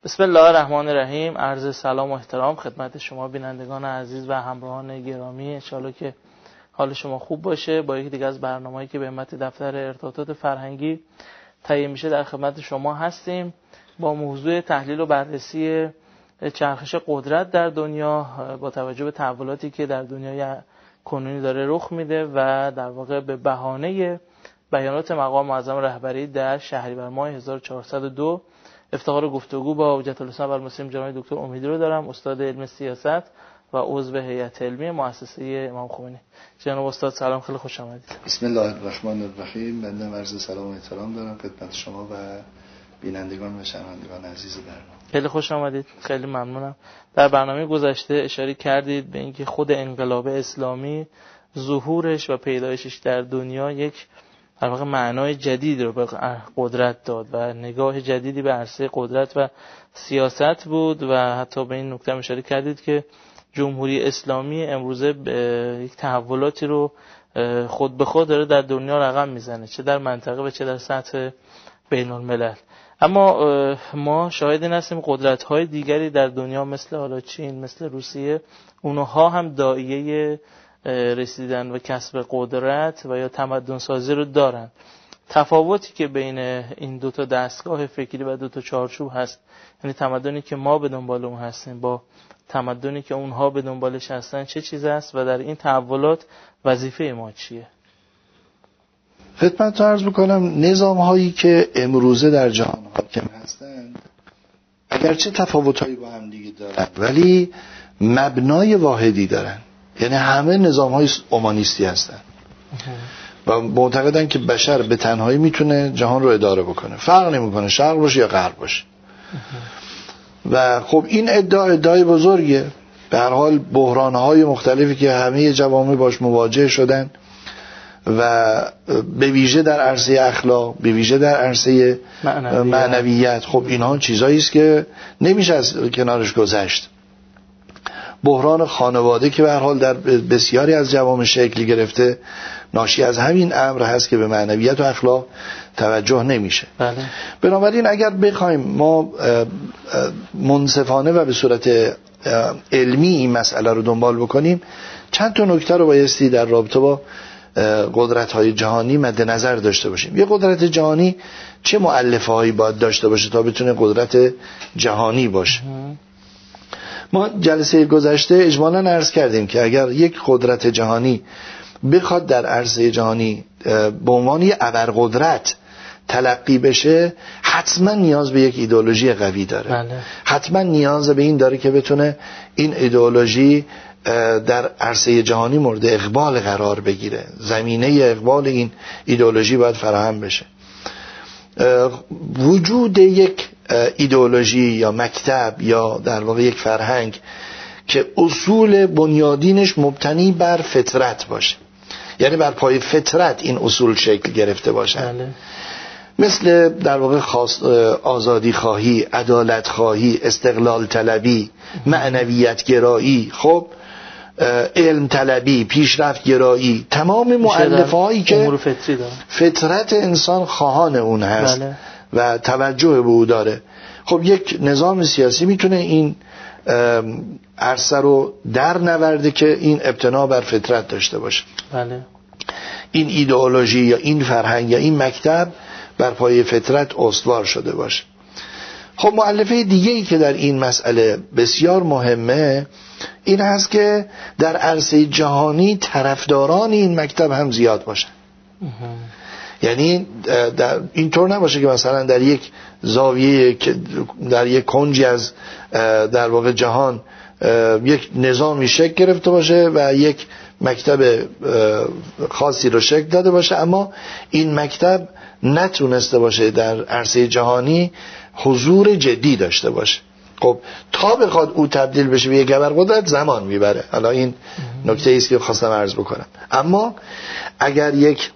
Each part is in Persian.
بسم الله الرحمن الرحیم. عرض سلام و احترام خدمت شما بینندگان عزیز و همراهان گرامی. انشالله که حال شما خوب باشه. با یکی دیگه از برنامه‌ای که به همت دفتر ارتباطات فرهنگی تهیه میشه در خدمت شما هستیم با موضوع تحلیل و بررسی چرخش قدرت در دنیا با توجه به تحولاتی که در دنیای کنونی داره رخ میده و در واقع به بهانه بیانات مقام معظم رهبری در شهریور ماه 1402 افتخار گفتگو با حجت الاسلام والمسلمین جناب دکتر امیدی رو دارم، استاد علم سیاست و عضو هیئت علمی مؤسسه امام خمینی. جناب استاد سلام، خیلی خوش آمدید. بسم الله الرحمن الرحیم. بنده عرض سلام و احترام دارم خدمت شما و بینندگان و شنوندگان عزیز برنامه. خیلی خوش آمدید، خیلی ممنونم. در برنامه گذشته اشاره کردید به اینکه خود انقلاب اسلامی ظهورش و پیدایشش در دنیا یک در واقع معنای جدید رو به قدرت داد و نگاه جدیدی به عرصه قدرت و سیاست بود و حتی به این نکته اشاره کردید که جمهوری اسلامی امروزه یک تحولاتی رو خود به خود داره در دنیا رقم میزنه، چه در منطقه و چه در سطح بین الملل. اما ما شاهد این هستیم قدرت‌های دیگری در دنیا مثل حالا چین، مثل روسیه، اونها هم داعیه رسیدن و کسب قدرت و یا تمدن سازی رو دارن. تفاوتی که بین این دوتا دستگاه فکری و دوتا چارچوب هست، یعنی تمدنی که ما به دنبال اون هستیم با تمدنی که اونها به دنبالش هستن، چه چیز است و در این تحولات وظیفه ما چیه؟ خدمت عرض بکنم نظام هایی که امروزه در جهان حاکم هستند اگرچه تفاوت هایی با هم دیگه دارن ولی مبنای واحدی دارن، یعنی همه نظام های اومانیستی هستن و معتقدن که بشر به تنهایی میتونه جهان رو اداره بکنه، فرق نمیکنه شرق باشه یا غرب باشه. و خب این ادعای بزرگه. به هر حال بحران های مختلفی که همه جوامع باش مواجه شدن و به ویژه در عرصه اخلاق، به ویژه در عرصه معنویت، خب اینها چیزایی است که نمیشه از کنارش گذشت. بحران خانواده که به هر حال در بسیاری از جوامع شکل گرفته ناشی از همین امر هست که به معنویت و اخلاق توجه نمیشه. بله. بنابراین اگر بخوایم ما منصفانه و به صورت علمی این مسئله رو دنبال بکنیم، چند تا نکته رو بایستی در رابطه با قدرت‌های جهانی مد نظر داشته باشیم. یه قدرت جهانی چه مؤلفه‌هایی باید داشته باشه تا بتونه قدرت جهانی باشه؟ ما جلسه گذشته اجمالاً عرض کردیم که اگر یک قدرت جهانی بخواد در عرصه جهانی به عنوان یک ابرقدرت تلقی بشه، حتما نیاز به یک ایدئولوژی قوی داره. بله. حتما نیاز به این داره که بتونه این ایدئولوژی در عرصه جهانی مورد اقبال قرار بگیره. زمینه اقبال این ایدئولوژی باید فراهم بشه. وجود یک ایدئولوژی یا مکتب یا در واقع یک فرهنگ که اصول بنیادینش مبتنی بر فطرت باشه، یعنی بر پای فطرت این اصول شکل گرفته باشن. بله. مثل در واقع آزادی خواهی، عدالت خواهی، استقلال طلبی، معنویت گرایی، خب علم طلبی، پیشرفت گرایی، تمام مؤلفه هایی که فطرت انسان خواهان اون هست. بله. و توجه به او داره. خب یک نظام سیاسی میتونه این عرصه رو در نورده که این ابتنا بر فطرت داشته باشه. بله. این ایدئولوژی یا این فرهنگ یا این مکتب بر پای فطرت استوار شده باشه. خب مؤلفه دیگه‌ای که در این مسئله بسیار مهمه این هست که در عرصه جهانی طرفداران این مکتب هم زیاد باشن. یعنی اینطور نباشه که مثلا در یک زاویه، در یک کنجی از در واقع جهان یک نظامی شکل گرفته باشه و یک مکتب خاصی رو شکل داده باشه، اما این مکتب نتونسته باشه در عرصه جهانی حضور جدی داشته باشه. خب تا بخواد او تبدیل بشه به یک ابرقدرت زمان میبره. حالا این نکته ایست که خواستم عرض بکنم. اما اگر یک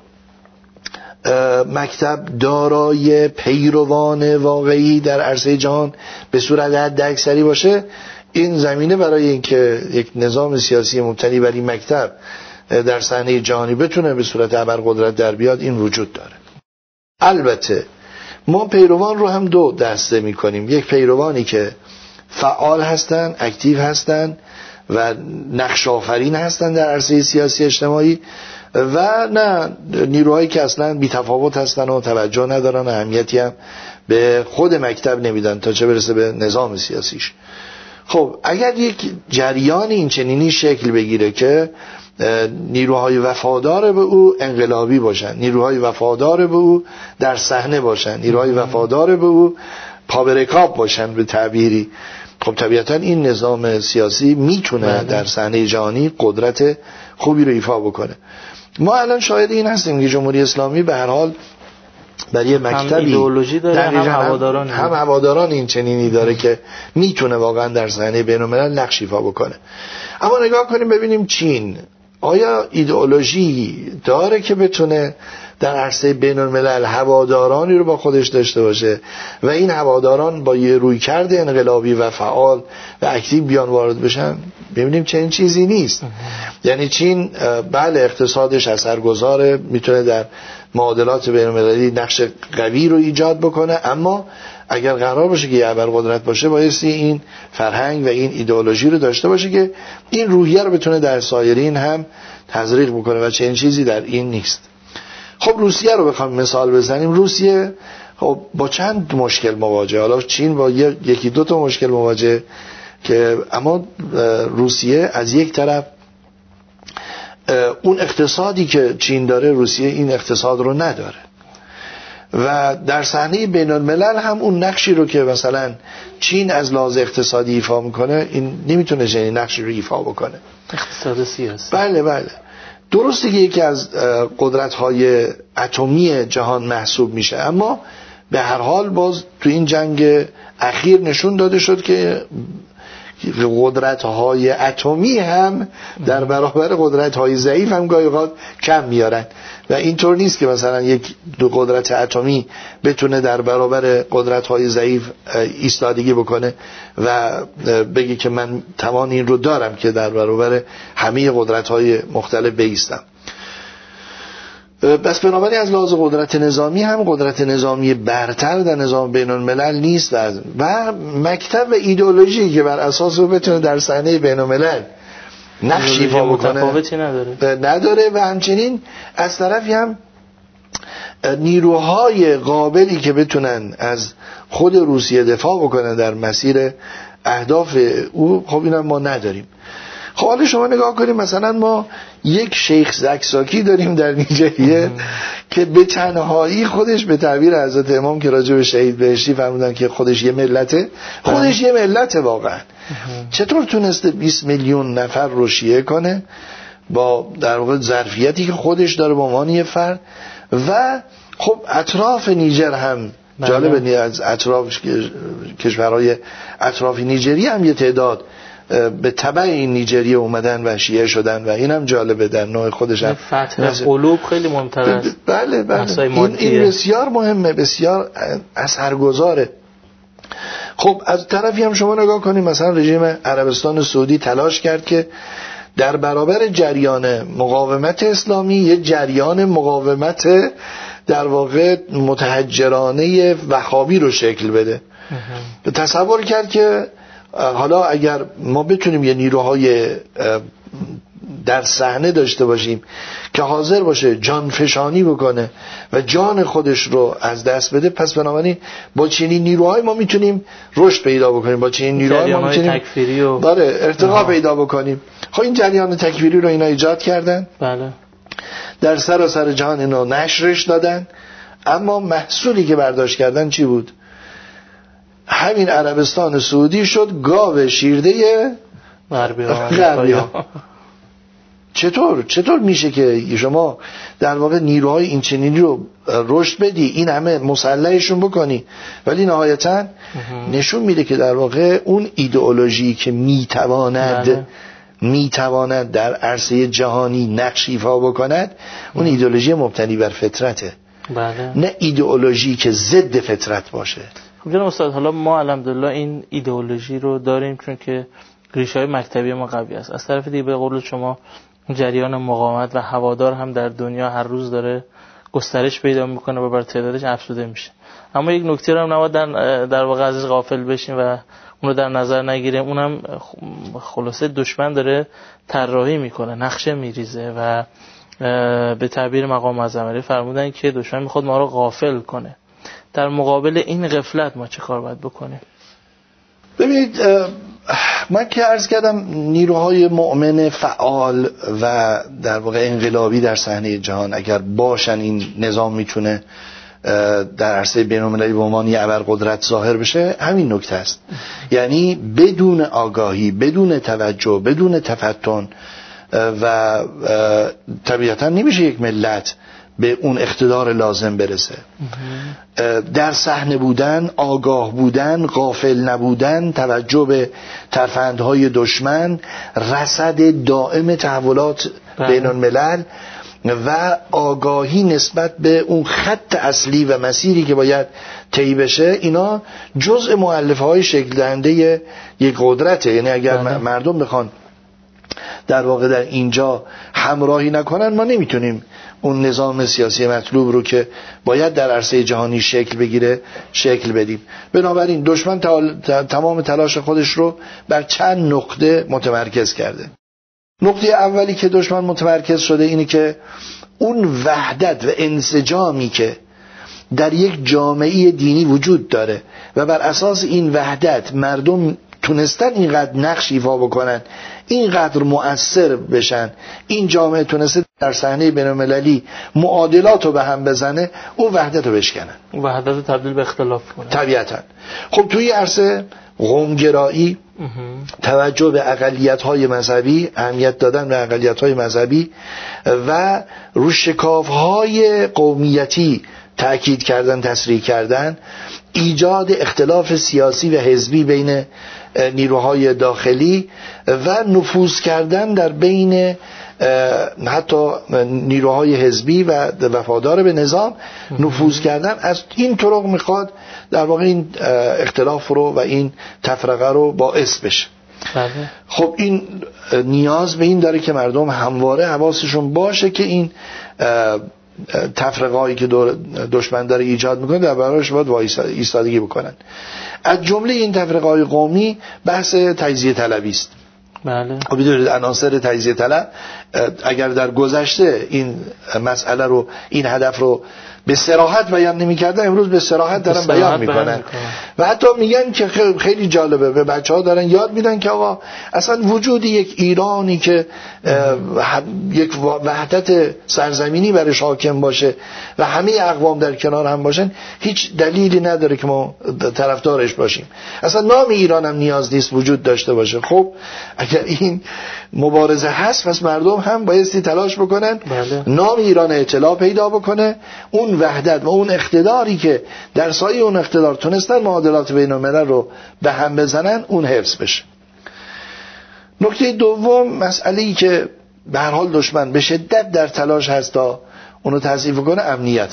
مکتب دارای پیروان واقعی در عرصه جهان به صورت حداکثری باشه، این زمینه برای اینکه یک نظام سیاسی مبتنی بر این مکتب در صحنه جهانی بتونه به صورت ابرقدرت در بیاد این وجود داره. البته ما پیروان رو هم دو دسته میکنیم. یک پیروانی که فعال هستن، اکتیو هستن و نقش آفرین هستن در عرصه سیاسی اجتماعی، و نه نیروهایی که اصلا بی تفاوت هستن و توجه ندارن و اهمیتی هم به خود مکتب نمیدن تا چه برسه به نظام سیاسیش. خب اگر یک جریان این چنینی شکل بگیره که نیروهای وفادار به او انقلابی باشن، نیروهای وفادار به او در صحنه باشن، نیروهای وفادار به او پا به رکاب باشن به تعبیری، خب طبیعتا این نظام سیاسی میتونه در صحنه جهانی قدرت خوبی رو ایفا بکنه. ما الان شاهد این هستیم که جمهوری اسلامی به هر حال برای مکتبی ایدئولوژی داره، هم هواداران این چنینی داره که میتونه واقعا در صحنه بین‌الملل نقش ایفا بکنه. اما نگاه کنیم ببینیم چین آیا ایدئولوژی داره که بتونه در عرصه بین‌الملل هوادارانی رو با خودش داشته باشه و این هواداران با یه رویکرد انقلابی و فعال و اکتیو بیان وارد بشن؟ ببینیم چنین چیزی نیست. یعنی چین بله اقتصادش اثرگذاره، میتونه در معادلات بین‌المللی نقش قوی رو ایجاد بکنه، اما اگر قرار باشه که یه ابرقدرت باشه بایستی این فرهنگ و این ایدئولوژی رو داشته باشه که این روحیه رو بتونه در سایرین هم تزریق بکنه و چنین چیزی در این نیست. خب روسیه رو بخوام مثال بزنیم، روسیه خب با چند مشکل مواجه، حالا چین با یکی دو تا مشکل مواجه، که اما روسیه از یک طرف اون اقتصادی که چین داره روسیه این اقتصاد رو نداره و در صحنه بین الملل هم اون نقشی رو که مثلا چین از لحاظ اقتصادی ایفا میکنه این نمیتونه چنین نقشی رو ایفا بکنه. اقتصاد سیاسی بله درسته که یکی از قدرت‌های اتمی جهان محسوب میشه، اما به هر حال باز تو این جنگ اخیر نشون داده شد که قدرت‌های اتمی هم در برابر قدرت‌های ضعیف هم گاهی اوقات کم میارن و اینطور نیست که مثلا یک دو قدرت اتمی بتونه در برابر قدرت‌های ضعیف ایستادگی بکنه و بگه که من توان این رو دارم که در برابر همه قدرت‌های مختلف بایستم. بس بنابراین از لحاظ قدرت نظامی هم قدرت نظامی برتر در نظام بین الملل نیست و مکتب و ایدئولوژی که بر اساس او بتونه در صحنه بین الملل نقش ایفا بکنه نداره و همچنین از طرفی هم نیروهای قابلی که بتونن از خود روسیه دفاع بکنن در مسیر اهداف او، خب اینم ما نداریم. خب حالا شما نگاه کنیم مثلا ما یک شیخ زکزاکی داریم در نیجریه که به تنهایی خودش به تعبیر حضرت امام که راجع به شهید بهشتی فرمودن که خودش یه ملته، خودش یه ملته واقعا. چطور تونسته 20 میلیون نفر رو شیعه کنه با در واقع ظرفیتی که خودش داره به عنوان یه فرد؟ و خب اطراف نیجر هم جالبه، از اطراف کشورهای اطراف نیجریه هم یه تعداد به تبع این نیجریه اومدن و شیعه شدن و اینم جالبه در نوع خودش هم. فتح قلوب خیلی مهمتر است. بله این بسیار مهمه، بسیار اثرگذاره. خب از طرفی هم شما نگاه کنید مثلا رژیم عربستان سعودی تلاش کرد که در برابر جریان مقاومت اسلامی یه جریان مقاومت در واقع متحجرانه وهابی رو شکل بده. تصور کرد که حالا اگر ما بتونیم یه نیروهای در صحنه داشته باشیم که حاضر باشه جان فشانی بکنه و جان خودش رو از دست بده، پس بنابراین با چنین نیروهای ما میتونیم رشد پیدا بکنیم، با چنین نیروهای ما میتونیم تکفیری و ارتقا پیدا بکنیم. خب این جریان تکفیری رو اینا ایجاد کردن، بله، در سراسر جهان اینا نشرش دادن، اما محصولی که برداشت کردن چی بود؟ همین عربستان سعودی شد گاو شیرده غربی‌ها. چطور میشه که شما در واقع نیروهای این چنینی رو رشد بدی، این همه مسلحشون بکنی، ولی نهایتا نشون میده که در واقع اون ایدئولوژی که میتواند در عرصه جهانی نقش ایفا بکند اون ایدئولوژی مبتنی بر فطرته، بله، نه ایدئولوژی که ضد فطرت باشه. خب جناب استاد، حالا ما الحمدلله این ایدئولوژی رو داریم چون که ریشه‌های مکتبی ما قوی است. از طرف دیگه به قول شما جریان مقاومت و هوادار هم در دنیا هر روز داره گسترش پیدا میکنه و بر تعدادش افزوده میشه. اما یک نکته رو هم نباید در واقع ازش غافل بشیم و اونو در نظر نگیریم. اونم خلاصه دشمن داره طراحی میکنه، نقشه میریزه و به تعبیر مقام معظم علی فرمودن که دشمن میخواد ما رو غافل کنه. در مقابل این غفلت ما چه کار باید بکنیم؟ ببینید من که عرض کردم نیروهای مؤمن فعال و در واقع انقلابی در صحنه جهان اگر باشن این نظام میتونه در عرصه بین‌المللی به عنوان یه ابرقدرت ظاهر بشه. همین نکته است، یعنی بدون آگاهی، بدون توجه، بدون تفتن و طبیعتا نمیشه یک ملت به اون اقتدار لازم برسه. در صحنه بودن، آگاه بودن، غافل نبودن، توجه به ترفندهای دشمن، رصد دائم تحولات بین الملل و آگاهی نسبت به اون خط اصلی و مسیری که باید طی بشه، اینا جزء مؤلفه های شکل دهنده یک قدرته. یعنی اگر مردم بخوان در واقع در اینجا همراهی نکنن، ما نمیتونیم اون نظام سیاسی مطلوب رو که باید در عرصه جهانی شکل بگیره شکل بدیم. بنابراین دشمن تمام تلاش خودش رو بر چند نقطه متمرکز کرده. نقطه اولی که دشمن متمرکز شده اینه که اون وحدت و انسجامی که در یک جامعه دینی وجود داره و بر اساس این وحدت مردم تونستن اینقدر نقش ایفا بکنن، اینقدر مؤثر بشن، این جامعه تونسته در صحنه بین‌المللی معادلات رو به هم بزنه، اون وحدت رو بشکنن، اون وحدت رو تبدیل به اختلاف کنه. طبیعتا خب توی عرصه قومگرایی، توجه به اقلیت‌های مذهبی، اهمیت دادن به اقلیت‌های مذهبی و رو شکاف‌های قومیتی تأکید کردن، تسریع کردن، ایجاد اختلاف سیاسی و حزبی بین نیروهای داخلی و نفوذ کردن در بین حتی نیروهای حزبی و وفادار به نظام، نفوذ کردن. از این طرق میخواد در واقع این اختلاف رو و این تفرقه رو باعث بشه. خب این نیاز به این داره که مردم همواره حواسشون باشه که این تفرقه هایی که دشمن داره ایجاد میکنه در برابرش باید ایستادگی بکنن. از جمله این تفرقه های قومی بحث تجزیه طلبی است. بله. خب بدونید عناصر تجزیه طلب اگر در گذشته این مسئله رو، این هدف رو به صراحت بیان نمی‌کردن، امروز به صراحت دارن بیان میکنن و حتی میگن که خیلی جالبه، به بچه‌ها دارن یاد میدن که آقا اصلا وجود یک ایرانی که یک وحدت سرزمینی برش حاکم باشه و همه اقوام در کنار هم باشن هیچ دلیلی نداره که ما طرفدارش باشیم. اصلا نام ایران هم نیاز نیست وجود داشته باشه. خب اگر این مبارزه هست، پس مردم هم بایستی تلاش بکنن نام ایران اطلاع پیدا بکنه، اون وحدت و اون اقتداری که در سایه اون اقتدار تونستن معادلات بین الملل رو به هم بزنن اون حفظ بشه. نکته دوم، مسئله‌ای که به هر حال دشمن به شدت در تلاش هست تا اونو تضعیف کنه، امنیت.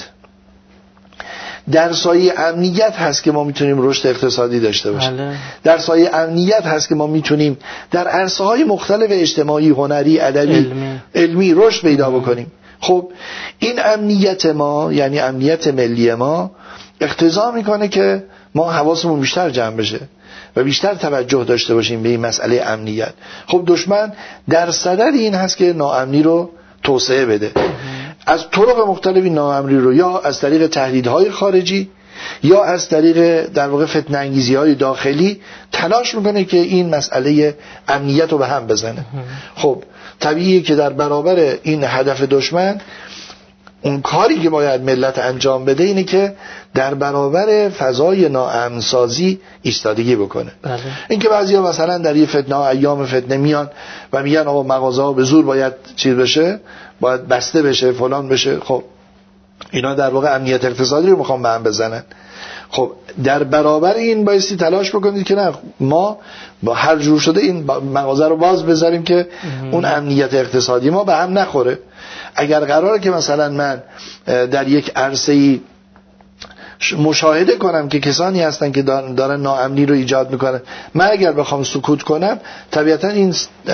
در سایه امنیت هست که ما میتونیم رشد اقتصادی داشته باشیم. در سایه امنیت هست که ما میتونیم در عرصه‌های مختلف اجتماعی، هنری، ادبی، علمی رشد پیدا بکنیم. خب این امنیت ما، یعنی امنیت ملی ما، اقتضا میکنه که ما حواسمون بیشتر جمع بشه و بیشتر توجه داشته باشیم به این مسئله امنیت. خب دشمن در صدد این هست که ناامنی رو توسعه بده، از طرق مختلفی ناامنی رو، یا از طریق تهدیدهای خارجی یا از طریق در واقع فتنه انگیزی‌های داخلی تلاش میکنه که این مسئله امنیت رو به هم بزنه. خب طبیعیه که در برابر این هدف دشمن اون کاری که باید ملت انجام بده اینه که در برابر فضای ناامن‌سازی ایستادگی بکنه. اینکه بعضیا مثلا در یه فتنه، ایام فتنه میان و میگن آقا مغازه‌ها به زور باید چیز بشه، باید بسته بشه، فلان بشه. خب اینا در واقع امنیت اقتصادی رو میخوان به هم بزنن. خب در برابر این بایستی تلاش بکنید که نه، ما با هر جور شده این مغازه رو باز بذاریم که اون امنیت اقتصادی ما به هم نخوره. اگر قراره که مثلا من در یک عرصه‌ای مشاهده کنم که کسانی هستن که دارن ناامنی رو ایجاد میکنن، من اگر بخوام سکوت کنم طبیعتا این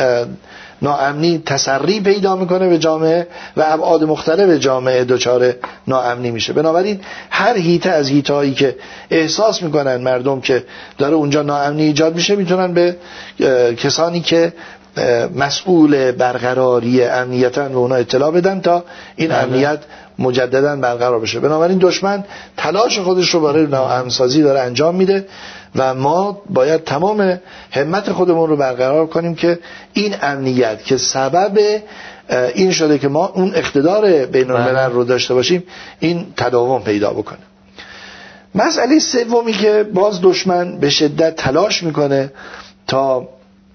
ناامنی تسری پیدا میکنه به جامعه و ابعاد مختلف جامعه دچار ناامنی میشه. بنابراین هر هیته از هیتهایی که احساس میکنن مردم که داره اونجا ناامنی ایجاد میشه میتونن به کسانی که مسئول برقراری امنیتن به اونا اطلاع بدن تا این امنیت مجددا برقرار بشه. بنابراین دشمن تلاش خودش رو برای ناامن‌سازی داره انجام میده و ما باید تمام همت خودمون رو برقرار کنیم که این امنیت که سبب این شده که ما اون اقتدار بین الملل رو داشته باشیم این تداوم پیدا بکنه. مسئله سومی که باز دشمن به شدت تلاش میکنه تا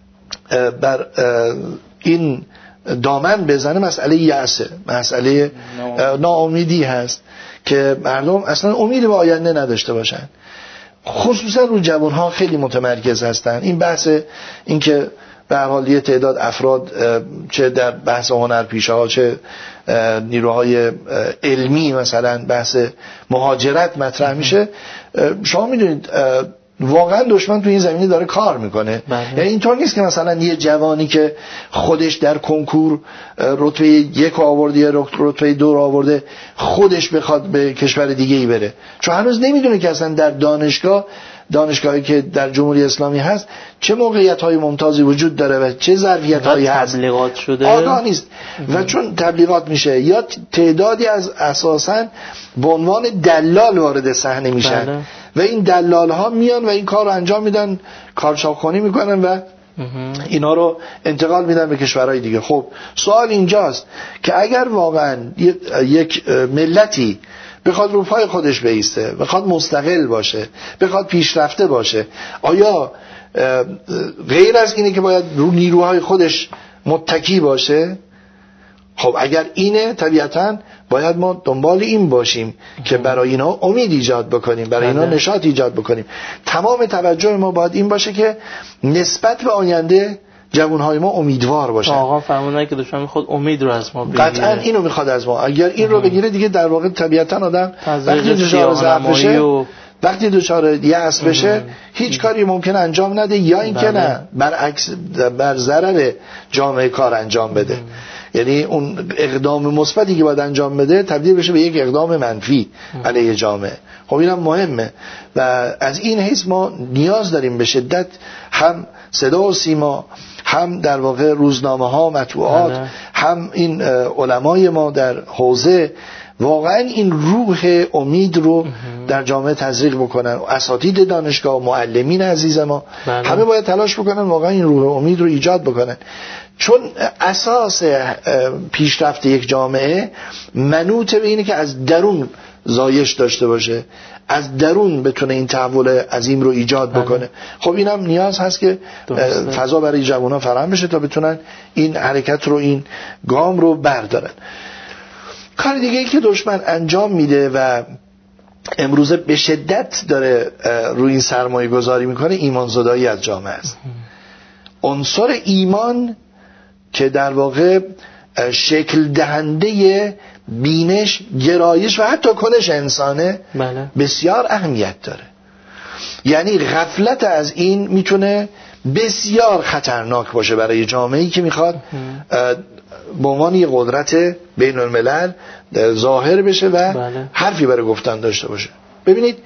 بر این دامن بزنه مسئله یأسه، مسئله ناامیدی هست که مردم اصلا امید به آینده نداشته باشن. خصوصا رو جوانها خیلی متمرکز هستن. این بحث این که به هر حال یه تعداد افراد چه در بحث هنرپیشه ها چه نیروهای علمی مثلا بحث مهاجرت مطرح میشه، شما میدونید واقعا دشمن تو این زمینه داره کار میکنه. یعنی اینطور نیست که مثلا یه جوانی که خودش در کنکور رتبه 1 آورده یا رتبه 2 آورده خودش بخواد به کشور دیگه ای بره، چون هنوز نمیدونه که اصلا در دانشگاهی که در جمهوری اسلامی هست چه موقعیت‌های ممتازی وجود داره و چه ظرفیت‌هایی هست، تبلیغات شده آگاه نیست و چون تبلیغات میشه یا تعدادی از اساساً به عنوان دلال وارد صحنه میشن و این دلال ها میان و این کار رو انجام میدن، کارچاپ‌خوانی میکنن و اینا رو انتقال میدن به کشورهای دیگه. خب سوال اینجاست که اگر واقعا یک ملتی بخواد رو پای خودش بایسته، بخواد مستقل باشه، بخواد پیشرفته باشه، آیا غیر از اینه که باید رو نیروهای خودش متکی باشه؟ خب اگر اینه طبیعتاً باید ما دنبال این باشیم که برای اینا امید ایجاد بکنیم، برای اینا نشاط ایجاد بکنیم. تمام توجه ما باید این باشه که نسبت به آینده جوانهای ما امیدوار باشن. آقا فرمودن که دشمن میخواد امید رو از ما بگیره. قطعاً اینو میخواد از ما. اگر این رو بگیره دیگه در واقع طبیعتاً آدم وقتی دچار ضعف بشه، وقتی دچار یأس بشه هیچ کاری ممکن انجام نده یا اینکه نه برعکس بر ضرر جامعه کار انجام بده. یعنی اون اقدام مثبتی که باید انجام بده تبدیل بشه به یک اقدام منفی علیه جامعه. خب اینم مهمه و از این حیث ما نیاز داریم به شدت هم صدا و سیما، هم در واقع روزنامه ها، مطبوعات، هم این علمای ما در حوزه واقعا این روح امید رو در جامعه تزریق بکنن. اساتید دانشگاه و معلمین عزیز ما همه باید تلاش بکنن واقعا این روح امید رو ایجاد بکنن، چون اساس پیشرفت یک جامعه منوط به اینه که از درون زایش داشته باشه، از درون بتونه این تحول عظیم رو ایجاد بکنه. خب اینم نیاز هست که فضا برای جوانان فراهم بشه تا بتونن این حرکت رو، این گام رو بردارن. کار دیگه ای که دشمن انجام میده و امروزه به شدت داره روی این سرمایه گذاری میکنه ایمانزدایی از جامعه است. عنصر ایمان که در واقع شکل دهنده بینش، گرایش و حتی کنش انسانه بسیار اهمیت داره. یعنی غفلت از این میتونه بسیار خطرناک باشه برای جامعه‌ای که میخواد به عنوان یک قدرت بین الملل ظاهر بشه و حرفی برای گفتن داشته باشه. ببینید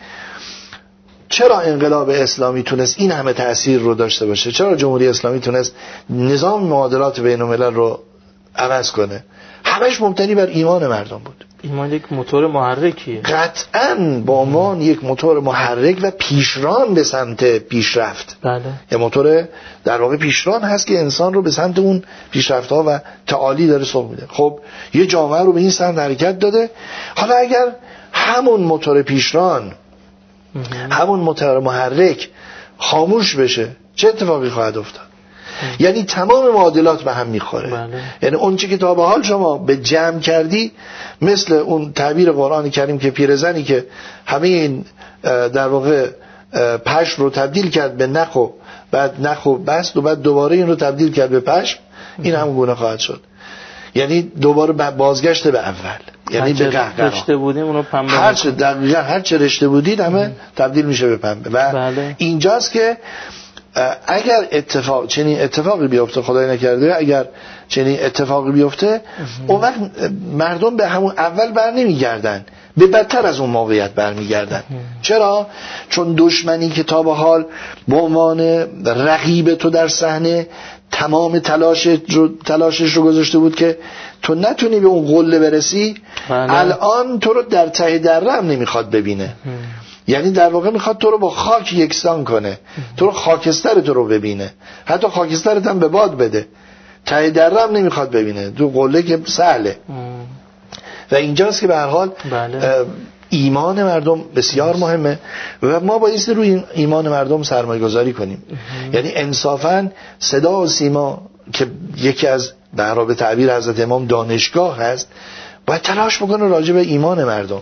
چرا انقلاب اسلامی تونست این همه تأثیر رو داشته باشه؟ چرا جمهوری اسلامی تونست نظام معادلات بین الملل رو عوض کنه؟ همش مبتنی بر ایمان مردم بود. ایمان یک موتور محرکیه، قطعاً با عنوان یک موتور محرک و پیشران به سمت پیشرفت. یه موتور در واقع پیشران هست که انسان رو به سمت اون پیشرفت‌ها و تعالی داره سوق میده. خب یه جامعه رو به این سمت حرکت داده. حالا اگر همون موتور پیشران، همون موتور محرک خاموش بشه چه اتفاقی خواهد افتاد؟ یعنی تمام معادلات به هم میخوره. یعنی اون چی که تا به حال شما به جمع کردی، مثل اون تعبیر قرآن کریم که پیرزنی که همه این در واقع پشم رو تبدیل کرد به نخ و بعد نخ و بست و بعد دوباره این رو تبدیل کرد به پشم، این همون گونه خواهد شد. یعنی دوباره بازگشت به اول. یعنی به قهقرا رشته بودیم اونو پنبه هر چه رشته بودید همه تبدیل میشه به پنبه. و بله. اینجاست که اگر چنین اتفاقی بیفته، خدای نکرده اگر چنین اتفاقی بیفته، اون وقت مردم به همون اول بر نمیگردن، به بدتر از اون موقعیت برمیگردن. چرا؟ چون دشمنی که تا به حال به عنوان رقیب تو در صحنه تمام تلاشش رو گذاشته بود که تو نتونی به اون قله برسی، الان تو رو در ته دره هم نمیخواد ببینه. یعنی در واقع میخواد تو رو با خاک یکسان کنه، تو رو خاکستر تو رو ببینه، حتی خاکسترت هم به باد بده، ته دره هم نمیخواد ببینه، تو قله که سهله. و اینجاست که به هر حال ایمان مردم بسیار مهمه و ما بایستی روی ایمان مردم سرمایه گذاری کنیم. یعنی انصافاً صدا و سیما که یکی از به تعبیر حضرت امام دانشگاه هست، باید تلاش بکنه راجع به ایمان مردم،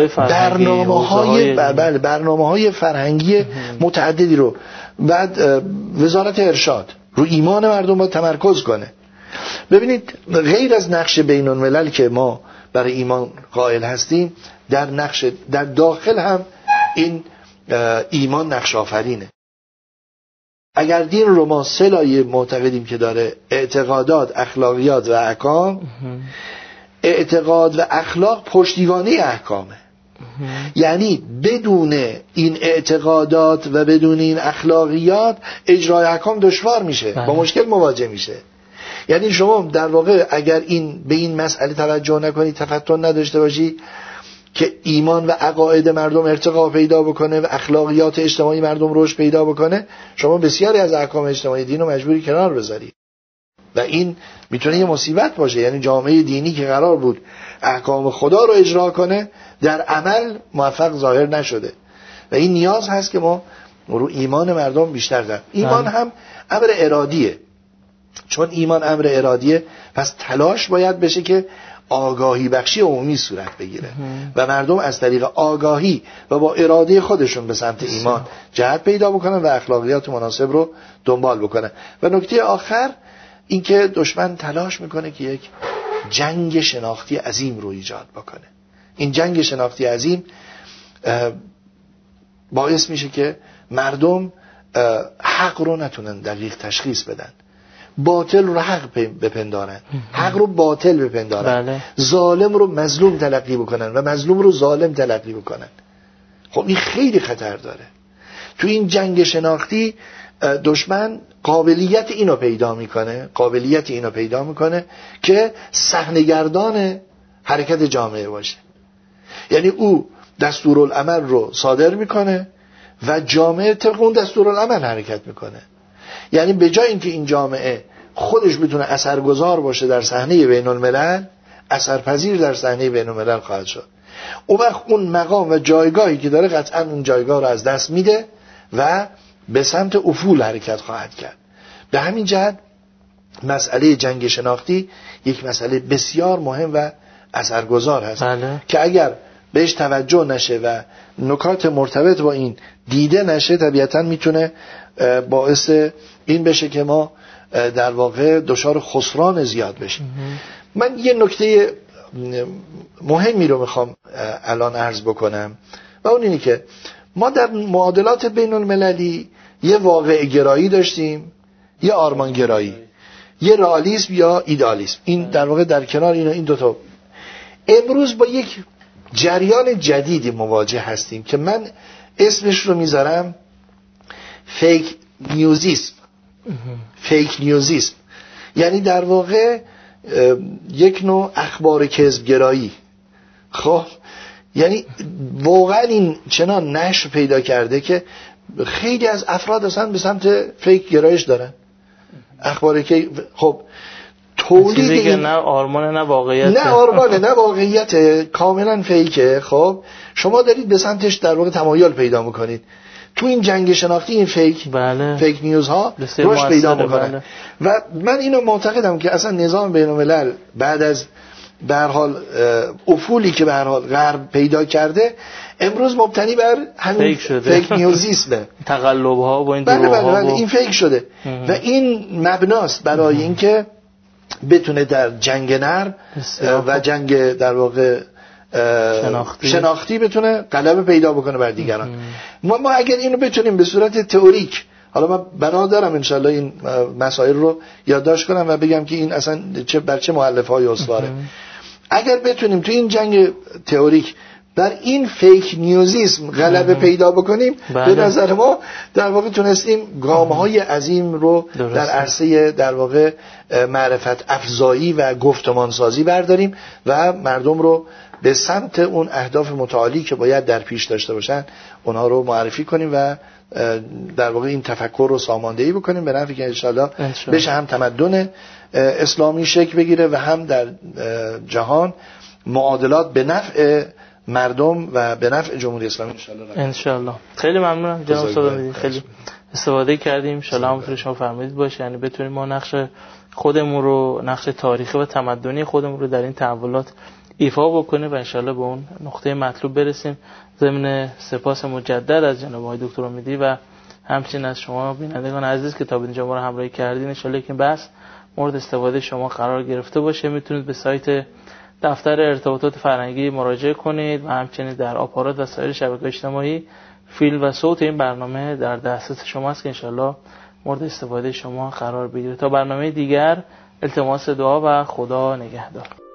برنامه‌های فرهنگی متعددی رو، بعد وزارت ارشاد رو ایمان مردم باید تمرکز کنه. ببینید غیر از نقش بین الملل که ما برای ایمان قائل هستیم، در داخل هم این ایمان نقش آفرینه. اگر دین رو ما سه لایه معتقدیم که داره: اعتقادات، اخلاقیات و احکام، اعتقاد و اخلاق پشتیبانی احکامه. یعنی بدون این اعتقادات و بدون این اخلاقیات اجرای احکام دشوار میشه، با مشکل مواجه میشه. یعنی شما در واقع اگر به این مسئله توجه نکنی، تفتن نداشته باشی که ایمان و عقاید مردم ارتقا پیدا بکنه و اخلاقیات اجتماعی مردم رشد پیدا بکنه، شما بسیاری از احکام اجتماعی دین رو مجبوری کنار بذاری و این میتونه یه مصیبت باشه. یعنی جامعه دینی که قرار بود احکام خدا رو اجرا کنه، در عمل موفق ظاهر نشده و این نیاز هست که ما رو ایمان مردم بیشتر داریم. ایمان هم امر ارادیه. چون ایمان امر ارادیه، پس تلاش باید بشه که آگاهی بخشی عمومی صورت بگیره و مردم از طریق آگاهی و با اراده خودشون به سمت ایمان جهت پیدا بکنن و اخلاقیات مناسب رو دنبال بکنن. و نکته آخر این که دشمن تلاش میکنه که یک جنگ شناختی عظیم رو ایجاد بکنه. این جنگ شناختی عظیم باعث میشه که مردم حق رو نتونن دقیق تشخیص بدن، باطل رو حق بپندارن، حق رو باطل بپندارن، ظالم رو مظلوم تلقی بکنن و مظلوم رو ظالم تلقی بکنن. خب این خیلی خطر داره. تو این جنگ شناختی دشمن قابلیت اینو پیدا میکنه که صحنه‌گردان حرکت جامعه باشه. یعنی او دستورالعمل رو صادر میکنه و جامعه طبق اون دستورالعمل حرکت میکنه. یعنی به جای اینکه این جامعه خودش بتونه اثرگذار باشه در صحنه بین الملل، اثرپذیر در صحنه بین الملل خواهد شد. اون وقت اون مقام و جایگاهی که داره قطعا اون جایگاه رو از دست میده و به سمت افول حرکت خواهد کرد. به همین جهت مسئله جنگ شناختی یک مسئله بسیار مهم و اثرگذار هست که اگر بهش توجه نشه و نکات مرتبط با این دیده نشه، طبیعتا میتونه باعث این بشه که ما در واقع دچار خسران زیاد بشیم. من یه نکته مهمی رو میخوام الان عرض بکنم و اون اینه که ما در معادلات بین المللی یه واقع گرایی داشتیم، یه آرمان گرایی، یه رئالیسم یا ایدالیسم. این در واقع در کنار این دوتا امروز با یک جریان جدیدی مواجه هستیم که من اسمش رو میذارم فیک نیوزیسم. یعنی در واقع یک نوع اخبار کذب گرایی. خب یعنی واقعا این چنان نشر پیدا کرده که خیلی از افراد اصلا به سمت فیک گرایش دارن. اخباری که خب تولید این نه آرمان نه واقعیت، نه آرمان نه واقعیت، کاملا فیکه. خب شما دارید به سمتش در واقع تمایل پیدا میکنید. تو این جنگ شناختی این فیک نیوز ها رشد پیدا میکنه و من اینو معتقدم که اصلا نظام بین الملل بعد از به هر حال افولی که به هر حال غرب پیدا کرده امروز مبتنی بر همین فیک نیوزیسمه، تقلب ها و این دروغ ها. بله این فیک شده و این مبناست برای اینکه بتونه در جنگ نرم و جنگ در واقع شناختی بتونه غلبه پیدا بکنه بر دیگران. ما اگر اینو بتونیم به صورت تئوریک، حالا من بنا دارم انشالله این مسائل رو یادداشت کنم و بگم که این اصلا بر چه مؤلفه‌های استواره، اگر بتونیم تو این جنگ تئوریک در این فیک نیوزیسم غلبه پیدا بکنیم، به نظر ما در واقع تونستیم گام‌های عظیم رو در عرصه در واقع معرفت افزایی و گفتمان سازی برداریم و مردم رو به سمت اون اهداف متعالی که باید در پیش داشته باشن اونها رو معرفی کنیم و در واقع این تفکر رو ساماندهی بکنیم به نفعی که انشالله بشه هم تمدن اسلامی شکل بگیره و هم در جهان معادلات به نفع مردم و به نفع جمهوری اسلامی انشالله. خیلی ممنونم جناب استاد، خیلی استفاده کردیم. انشالله همونطور شما فرمودید باشه، یعنی بتونیم ما نقش خودمون رو، نقش تاریخی و تمدنی خودمون رو در این تحولات ایفا بکنیم و انشالله به اون نقطه مطلوب برسیم. ضمن سپاس مجدد از جناب آقای دکتر امیدی و همچنین از شما بینندگان عزیز که تا اینجا ما رو همراهی کردین، انشالله که بس مورد استفاده شما قرار گرفته باشه. میتونید به سایت دفتر ارتباطات فرهنگی مراجعه کنید و همچنین در آپارات و سایر شبکه‌های اجتماعی فیلم و صوت این برنامه در دسترس شماست که انشالله مورد استفاده شما قرار بگیره. تا برنامه دیگر التماس دعا و خدا نگهدار.